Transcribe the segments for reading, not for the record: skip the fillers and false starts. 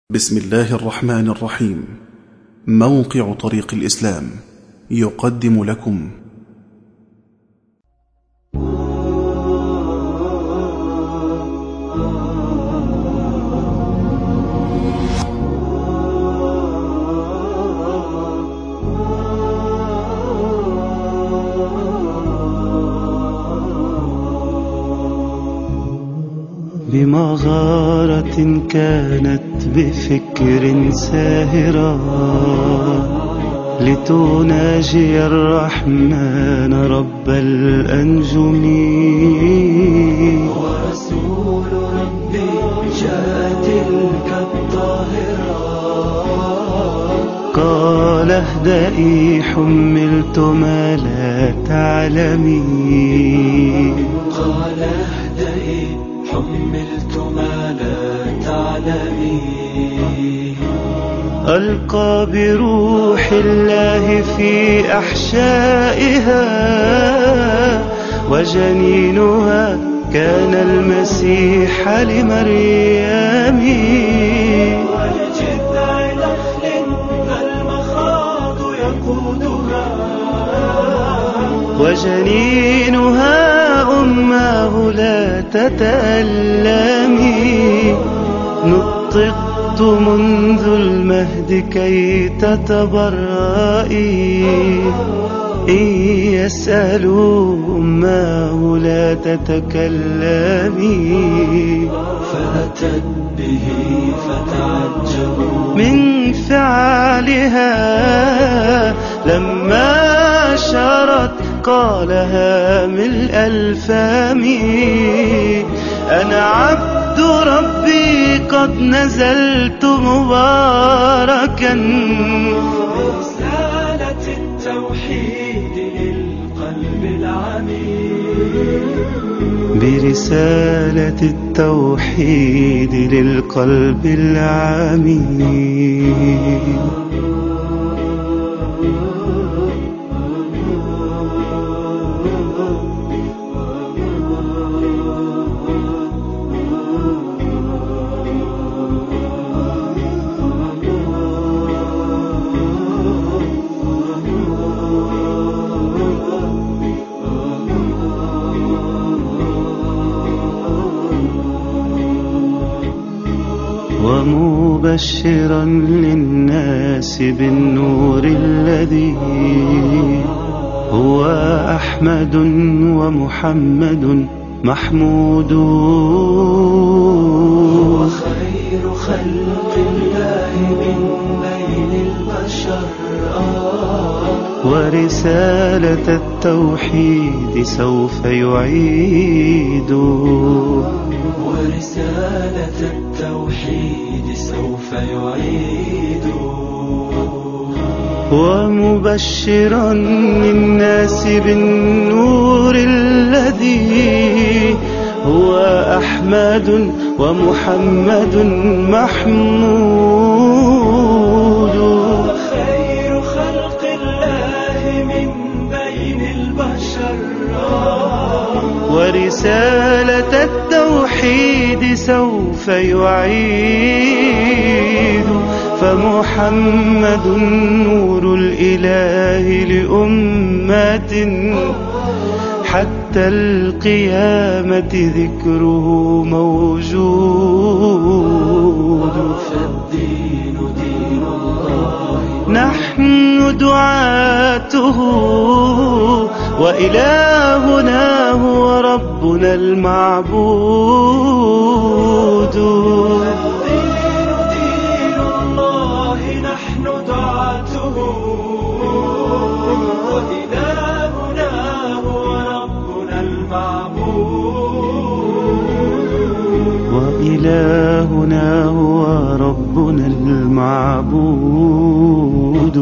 بسم الله الرحمن الرحيم. موقع طريق الإسلام يقدم لكم بمغارة كانت بفكر ساهرا لتناجي الرحمن رب الأنجم. ورسول ربي جاء تلك الطاهرة قال اهدئي حملت ما لا تعلمي. قال اهدئي حملت ما لا تعلمي. ألقى بروح الله في أحشائها وجنينها كان المسيح لمريم. ولجذع نخل فالمخاض يقودها وجنينها أمه لا تتألمي. نطقت منذ المهد كي تتبرئي. إن يسألوا أمه لا تتكلمي. فأتت به فتعجبوا من فعلها لما شرت قالها ملء الفم. أنا عبد ربي قد نزلت مباركا برسالة التوحيد للقلب العميق. برسالة التوحيد للقلب العميق. ومبشرا للناس بالنور الذي هو أحمد ومحمد محمود. هو خير خلق الله من بين البشر. ورسالة التوحيد سوف يعيد. ورسالة التوحيد سوف يعيد. ومبشرا للناس بالنور الذي هو أحمد ومحمد محمود. خير خلق الله من بين البشر. ورسالة التوحيد سوف يعيد. فمحمد نور الإله لأمة حتى القيامة ذكره موجود. فالدين دين الله نحن دعاته وإلهنا هو ربنا المعبود. فالدين دين الله نحن دعاته وإلهنا هو ربنا المعبود. وإلهنا هو ربنا المعبود.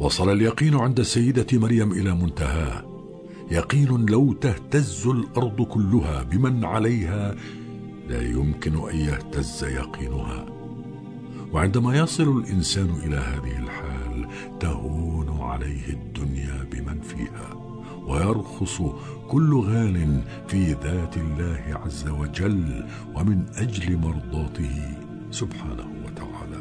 وصل اليقين عند السيدة مريم إلى منتهاه، يقين لو تهتز الأرض كلها بمن عليها لا يمكن أن يهتز يقينها. وعندما يصل الإنسان إلى هذه الحال تهون عليه الدنيا بمن فيها، ويرخص كل غال في ذات الله عز وجل ومن أجل مرضاته سبحانه وتعالى.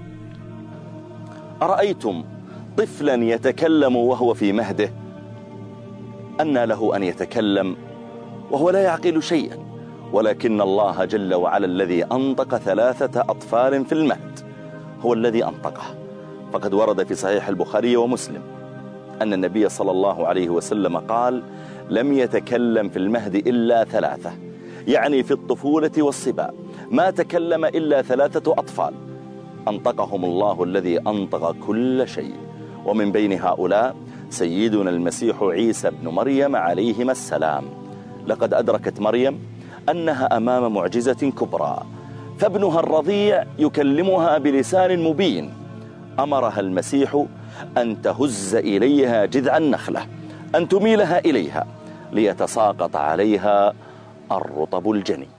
أرأيتم طفلا يتكلم وهو في مهده؟ أنى له أن يتكلم وهو لا يعقل شيئا، ولكن الله جل وعلا الذي أنطق 3 أطفال في المهد هو الذي أنطقه. فقد ورد في صحيح البخاري ومسلم أن النبي صلى الله عليه وسلم قال: لم يتكلم في المهد إلا 3، يعني في الطفولة والصبا ما تكلم إلا 3 أطفال أنطقهم الله الذي أنطق كل شيء. ومن بين هؤلاء سيدنا المسيح عيسى بن مريم عليهما السلام. لقد أدركت مريم أنها أمام معجزة كبرى، فابنها الرضيع يكلمها بلسان مبين. أمرها المسيح أن تهز إليها جذع النخلة، أن تميلها إليها ليتساقط عليها الرطب الجني.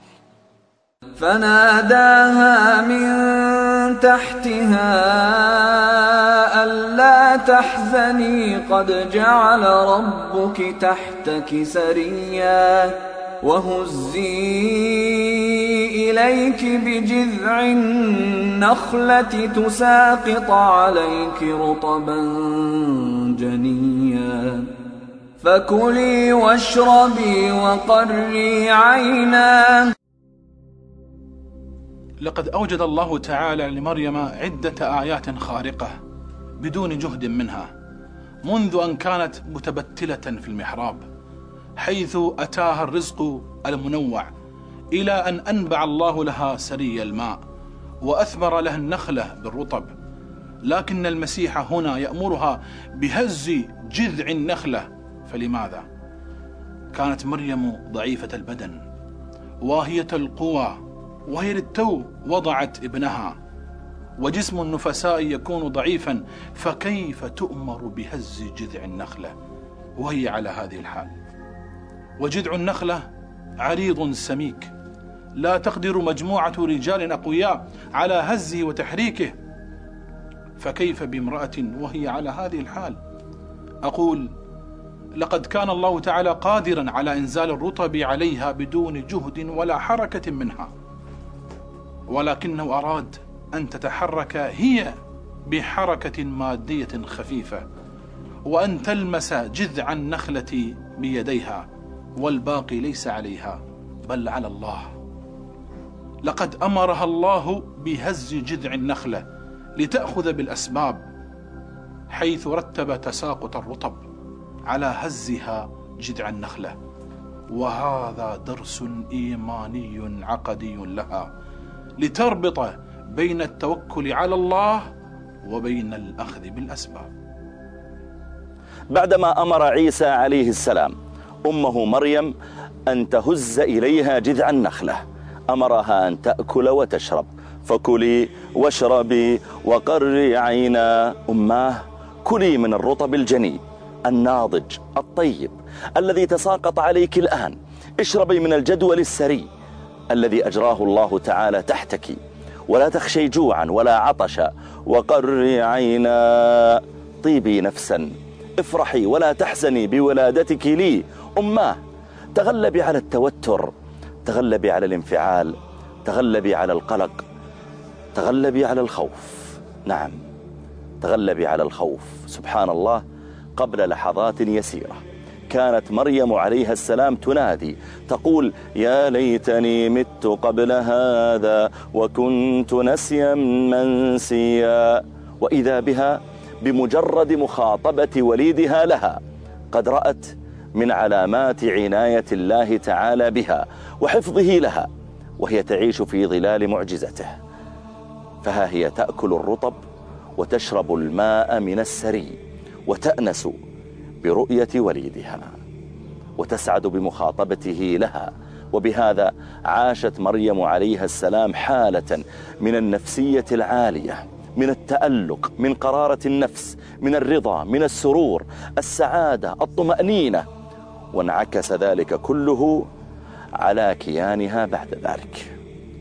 فناداها من تحتها ألا تحزني قد جعل ربك تحتك سريا وهزي إليك بجذع النخلة تساقط عليك رطبا جنيا فكلي واشربي وقري عينا. لقد أوجد الله تعالى لمريم عدة آيات خارقة بدون جهد منها، منذ أن كانت متبتلة في المحراب حيث أتاها الرزق المنوع، إلى أن أنبع الله لها سري الماء وأثمر لها النخلة بالرطب. لكن المسيح هنا يأمرها بهز جذع النخلة. فلماذا؟ كانت مريم ضعيفة البدن واهية القوى، وهي للتو وضعت ابنها، وجسم النفساء يكون ضعيفا، فكيف تؤمر بهز جذع النخلة وهي على هذه الحال؟ وجذع النخلة عريض سميك، لا تقدر مجموعة رجال أقوياء على هزه وتحريكه، فكيف بامرأة وهي على هذه الحال؟ أقول لقد كان الله تعالى قادرا على إنزال الرطب عليها بدون جهد ولا حركة منها، ولكنه أراد أن تتحرك هي بحركة مادية خفيفة، وأن تلمس جذع النخلة بيديها، والباقي ليس عليها بل على الله. لقد أمرها الله بهز جذع النخلة لتأخذ بالأسباب، حيث رتب تساقط الرطب على هزها جذع النخلة. وهذا درس إيماني عقدي لها، لتربط بين التوكل على الله وبين الأخذ بالأسباب. بعدما أمر عيسى عليه السلام أمه مريم أن تهز إليها جذع النخلة، أمرها أن تأكل وتشرب. فكلي واشربي وقري عينا. أماه كلي من الرطب الجني الناضج الطيب الذي تساقط عليك الآن، اشربي من الجدول السري الذي أجراه الله تعالى تحتك، ولا تخشي جوعا ولا عطشا. وقري عينا، طيبي نفسا، افرحي ولا تحزني بولادتك لي. أماه تغلبي على التوتر، تغلبي على الانفعال، تغلبي على القلق، تغلبي على الخوف. نعم، تغلبي على الخوف. سبحان الله، قبل لحظات يسيرة كانت مريم عليها السلام تنادي تقول: يا ليتني مت قبل هذا وكنت نسيا منسيا. وإذا بها بمجرد مخاطبة وليدها لها قد رأت من علامات عناية الله تعالى بها وحفظه لها، وهي تعيش في ظلال معجزته. فها هي تأكل الرطب وتشرب الماء من السري، وتأنس برؤية وليدها وتسعد بمخاطبته لها. وبهذا عاشت مريم عليها السلام حالة من النفسية العالية، من التألق، من قرارة النفس، من الرضا، من السرور، السعادة، الطمأنينة، وانعكس ذلك كله على كيانها بعد ذلك.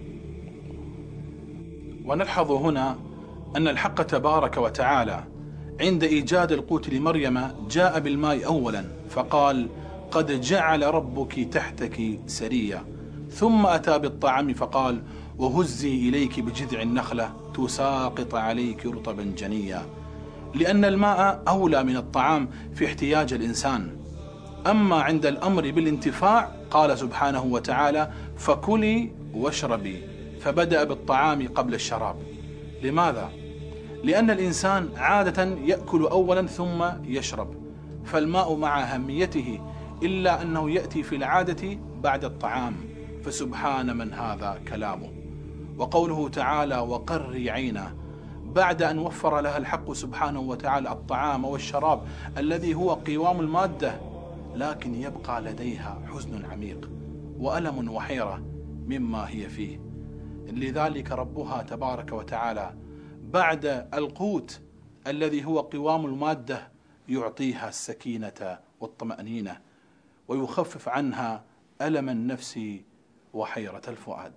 ونلحظ هنا أن الحق تبارك وتعالى عند إيجاد القوت لمريم جاء بالماء أولا فقال: قد جعل ربك تحتك سريا، ثم أتى بالطعام فقال: وهزي إليك بجذع النخلة تساقط عليك رطبا جنيا، لأن الماء أولى من الطعام في احتياج الإنسان. أما عند الأمر بالانتفاع قال سبحانه وتعالى: فكلي واشربي، فبدأ بالطعام قبل الشراب. لماذا؟ لأن الإنسان عادة يأكل أولا ثم يشرب، فالماء مع أهميته إلا أنه يأتي في العادة بعد الطعام، فسبحان من هذا كلامه. وقوله تعالى: وقري عينه، بعد أن وفر لها الحق سبحانه وتعالى الطعام والشراب الذي هو قوام المادة، لكن يبقى لديها حزن عميق وألم وحيرة مما هي فيه. لذلك ربها تبارك وتعالى بعد القوت الذي هو قوام المادة يعطيها السكينة والطمأنينة، ويخفف عنها ألم النفس وحيرة الفؤاد.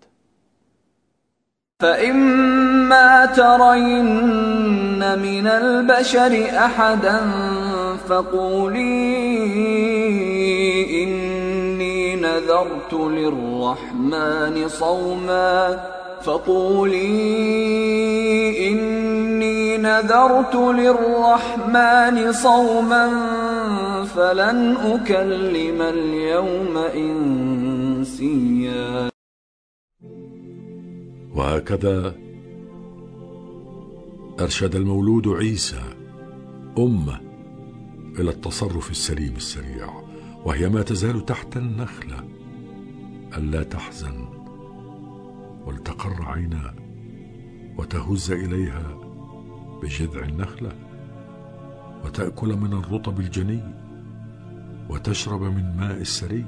فإما ترين من البشر أحدا فقولي إني نذرت للرحمن صوما فلن أكلم اليوم إنسيا. وهكذا أرشد المولود عيسى أمه إلى التصرف السليم السريع، وهي ما تزال تحت النخلة، ألا تحزن ولتقر عينها وتهز إليها بجذع النخلة وتأكل من الرطب الجني وتشرب من ماء السري.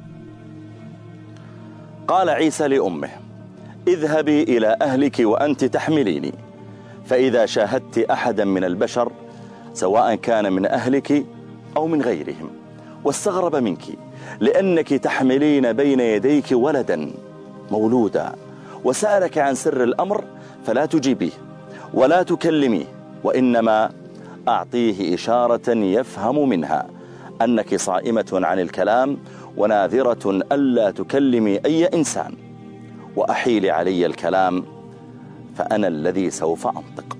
قال عيسى لأمه: اذهبي إلى أهلك وأنت تحمليني، فإذا شاهدت أحدا من البشر سواء كان من أهلك أو من غيرهم واستغرب منك لأنك تحملين بين يديك ولدا مولودا وسألك عن سر الأمر، فلا تجيبيه ولا تكلميه، وإنما أعطيه إشارة يفهم منها أنك صائمة عن الكلام وناذرة ألا تكلمي أي إنسان، وأحيل علي الكلام فأنا الذي سوف أنطق.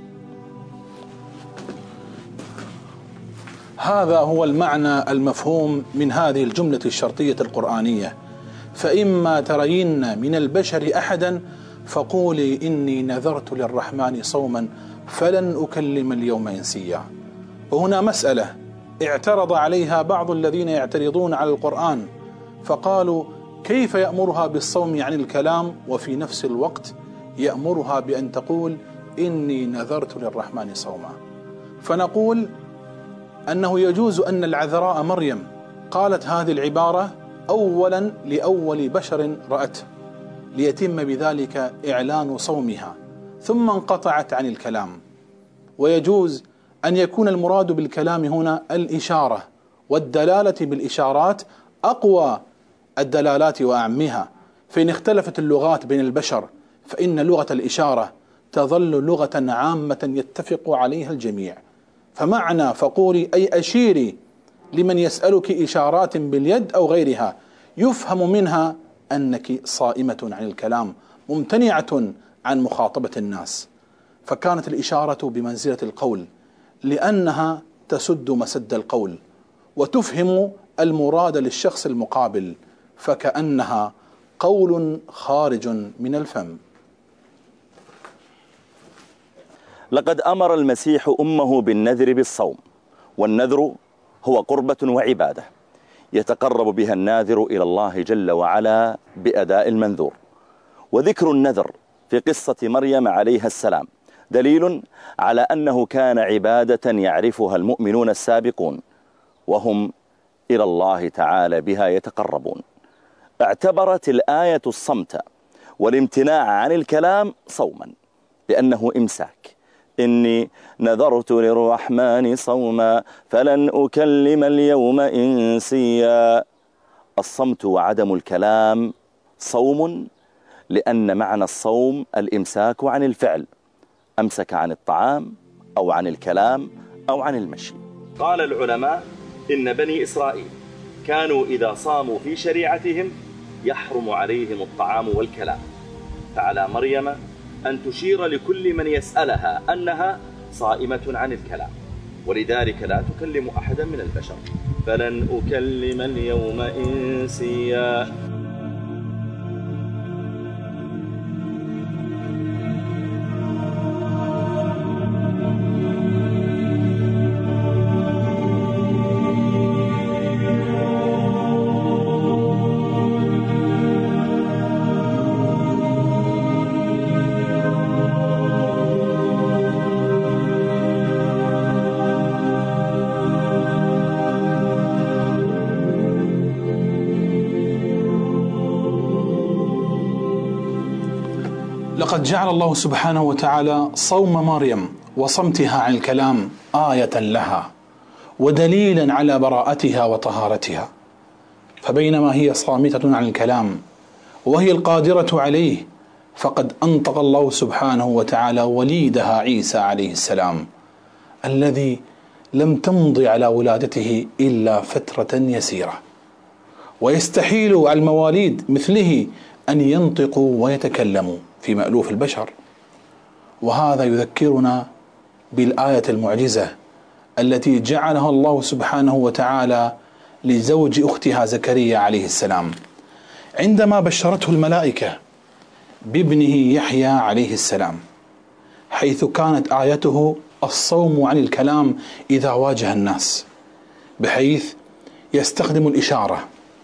هذا هو المعنى المفهوم من هذه الجملة الشرطية القرآنية: فإما ترين من البشر أحدا فقولي إني نذرت للرحمن صوما فلن أكلم اليوم إنسيا. وهنا مسألة اعترض عليها بعض الذين يعترضون على القرآن، فقالوا: كيف يأمرها بالصوم عن الكلام وفي نفس الوقت يأمرها بأن تقول إني نذرت للرحمن صوما؟ فنقول أنه يجوز أن العذراء مريم قالت هذه العبارة أولا لأول بشر رأته ليتم بذلك إعلان صومها، ثم انقطعت عن الكلام. ويجوز أن يكون المراد بالكلام هنا الإشارة، والدلالة بالإشارات أقوى الدلالات وأعمها، فإن اختلفت اللغات بين البشر فإن لغة الإشارة تظل لغة عامة يتفق عليها الجميع. فمعنى فقولي أي أشيري لمن يسألك إشارات باليد أو غيرها يفهم منها أنك صائمة عن الكلام ممتنعة عن مخاطبة الناس. فكانت الإشارة بمنزلة القول لأنها تسد مسد القول وتفهم المراد للشخص المقابل، فكأنها قول خارج من الفم. لقد أمر المسيح أمه بالنذر بالصوم، والنذر هو قربة وعبادة يتقرب بها الناذر إلى الله جل وعلا بأداء المنذور. وذكر النذر في قصة مريم عليها السلام دليل على أنه كان عبادة يعرفها المؤمنون السابقون، وهم إلى الله تعالى بها يتقربون. اعتبرت الآية الصمت والامتناع عن الكلام صوما، لأنه إمساك إني نذرت للرحمن صوما فلن أكلم اليوم إنسيا. الصمت وعدم الكلام صوم، لأن معنى الصوم الإمساك عن الفعل، أمسك عن الطعام أو عن الكلام أو عن المشي. قال العلماء إن بني إسرائيل كانوا إذا صاموا في شريعتهم يحرم عليهم الطعام والكلام، فعلى مريم أن تشير لكل من يسألها أنها صائمة عن الكلام، ولذلك لا تكلم أحدا من البشر. فلن أكلم اليوم إنسيا. لقد جعل الله سبحانه وتعالى صوم مريم وصمتها عن الكلام آية لها ودليلا على براءتها وطهارتها. فبينما هي صامتة عن الكلام وهي القادرة عليه، فقد أنطق الله سبحانه وتعالى وليدها عيسى عليه السلام الذي لم تمضي على ولادته إلا فترة يسيرة، ويستحيل على المواليد مثله أن ينطقوا ويتكلموا في مألوف البشر. وهذا يذكرنا بالآية المعجزة التي جعلها الله سبحانه وتعالى لزوج أختها زكريا عليه السلام عندما بشرته الملائكة بابنه يحيى عليه السلام، حيث كانت آيته الصوم عن الكلام إذا واجه الناس، بحيث يستخدم الإشارة.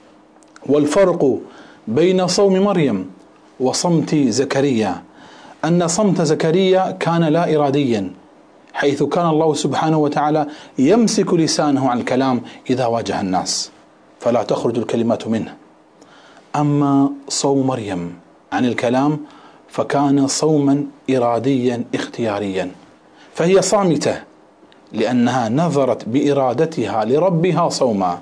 والفرق بين صوم مريم وصمت زكريا أن صمت زكريا كان لا إراديا، حيث كان الله سبحانه وتعالى يمسك لسانه عن الكلام إذا واجه الناس فلا تخرج الكلمات منه. أما صوم مريم عن الكلام فكان صوما إراديا اختياريا، فهي صامتة لأنها نظرت بإرادتها لربها صوما،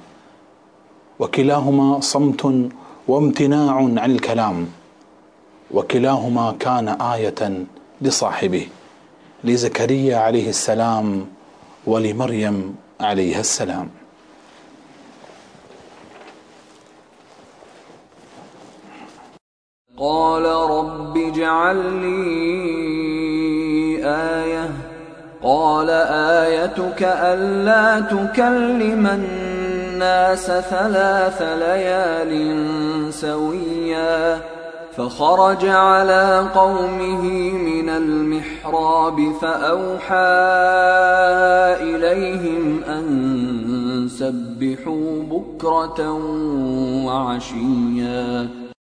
وكلاهما صمت وامتناع عن الكلام، وكلاهما كان آية لصاحبه، لزكريا عليه السلام ولمريم عليها السلام. قال رب اجعل لي آية، قال آيتك ألا تكلم الناس 3 ليال سويا. فخرج على قومه من المحراب فأوحى إليهم أن سبحوا بكرة وعشيا.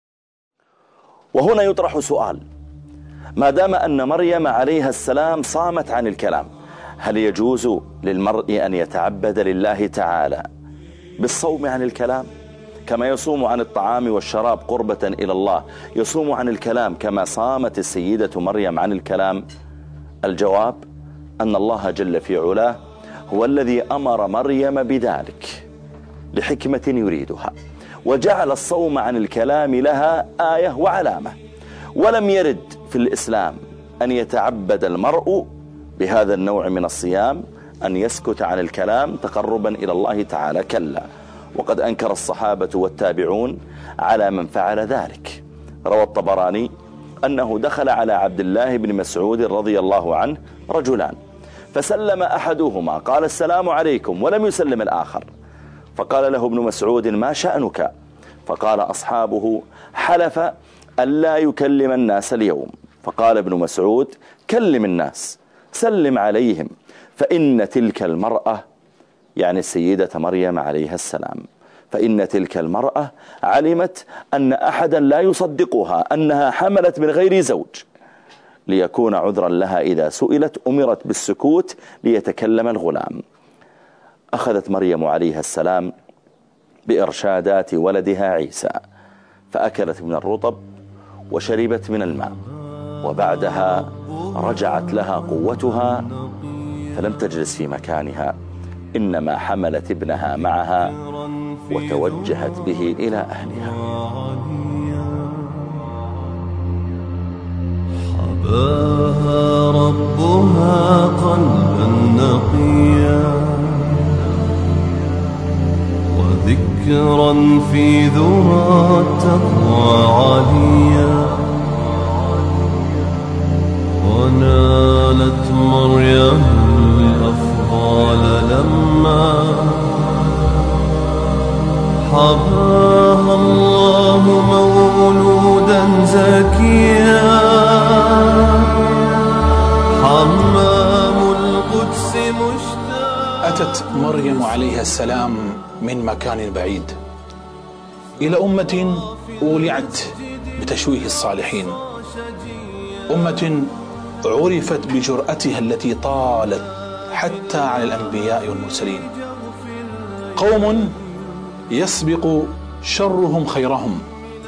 وهنا يطرح سؤال: ما دام أن مريم عليها السلام صامت عن الكلام، هل يجوز للمرء أن يتعبد لله تعالى بالصوم عن الكلام كما يصوم عن الطعام والشراب قربة إلى الله، يصوم عن الكلام كما صامت السيدة مريم عن الكلام؟ الجواب أن الله جل في علاه هو الذي أمر مريم بذلك لحكمة يريدها، وجعل الصوم عن الكلام لها آية وعلامة. ولم يرد في الإسلام أن يتعبد المرء بهذا النوع من الصيام، أن يسكت عن الكلام تقربا إلى الله تعالى، كلا، وقد أنكر الصحابة والتابعون على من فعل ذلك. روى الطبراني أنه دخل على عبد الله بن مسعود رضي الله عنه رجلان، فسلم أحدهما قال السلام عليكم ولم يسلم الآخر، فقال له ابن مسعود ما شأنك؟ فقال أصحابه حلف ألا يكلم الناس اليوم. فقال ابن مسعود كلم الناس، سلم عليهم، فإن تلك المرأة، يعني السيدة مريم عليها السلام، فإن تلك المرأة علمت أن أحدا لا يصدقها أنها حملت من غير زوج، ليكون عذرا لها إذا سئلت أمرت بالسكوت ليتكلم الغلام. أخذت مريم عليها السلام بإرشادات ولدها عيسى، فأكلت من الرطب وشربت من الماء، وبعدها رجعت لها قوتها فلم تجلس في مكانها، إنما حملت ابنها معها وتوجهت به إلى أهلها. حباها ربها قلبا نقيا وذكرا في ذرى التقوى عاليا، ونالت مريم الأفضال لما حباها الله مولودا زكيا، حمام القدس مشتاق. أتت مريم عليها السلام من مكان بعيد إلى أمة أولعت بتشويه الصالحين، أمة عرفت بجرأتها التي طالت حتى على الأنبياء والمرسلين، قوم يسبق شرهم خيرهم،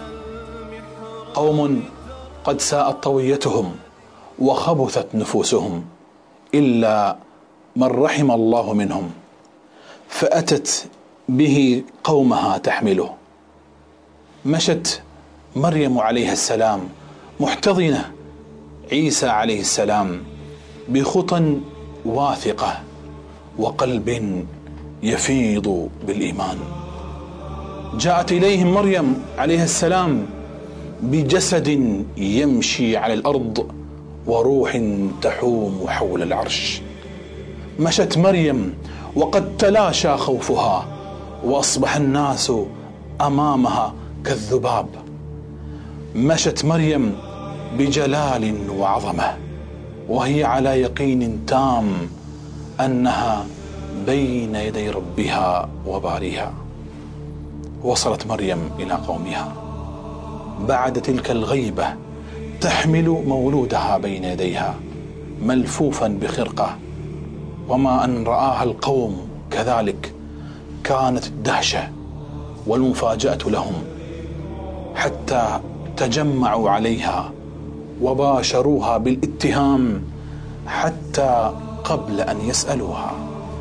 قوم قد ساءت طويتهم وخبثت نفوسهم إلا من رحم الله منهم، فأتت به قومها تحمله. مشت مريم عليها السلام محتضنة عيسى عليه السلام بخطى واثقة وقلب يفيض بالإيمان. جاءت إليهم مريم عليها السلام بجسد يمشي على الأرض وروح تحوم حول العرش. مشت مريم وقد تلاشى خوفها وأصبح الناس أمامها كالذباب. مشت مريم بجلال وعظمة وهي على يقين تام أنها بين يدي ربها وباريها. وصلت مريم إلى قومها بعد تلك الغيبة تحمل مولودها بين يديها ملفوفا بخرقة، وما أن رآها القوم كذلك كانت الدهشة والمفاجأة لهم، حتى تجمعوا عليها وباشروها بالاتهام حتى قبل أن يسألوها.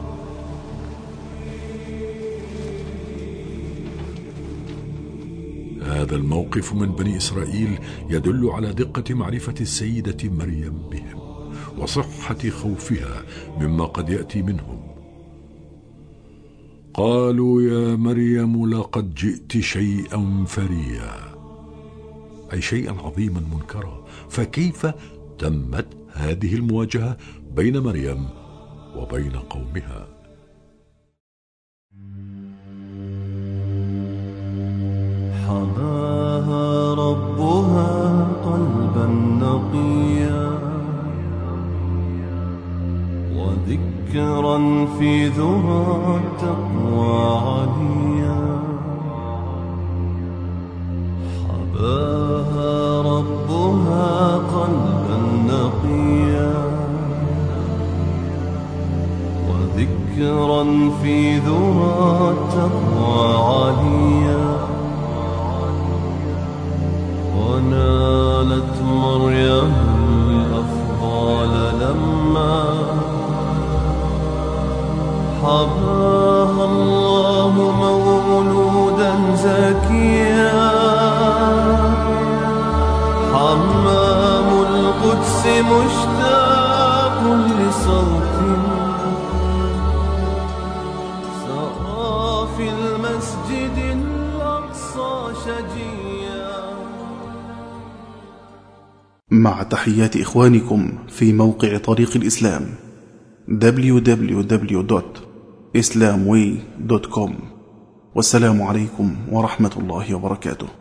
هذا الموقف من بني إسرائيل يدل على دقة معرفة السيدة مريم بهم وصحة خوفها مما قد يأتي منهم. قالوا يا مريم لقد جئت شيئا فريا، أي شيئا عظيما منكرا، فكيف تمت هذه المواجهة بين مريم وبين قومها؟ حباها ربها قلبا نقيا وذكرا في ذرى التقوى عليا، حباها ربها قلبا نقيا وذكرا في ذرى التقوى عليا، ونالت مريم الأفضال لما حباها الله مولودا زكيا، حمام القدس مشتاق لصوت سرى في المسجد الأقصى شجيا. مع تحيات إخوانكم في موقع طريق الإسلام www.islamway.com. والسلام عليكم ورحمة الله وبركاته.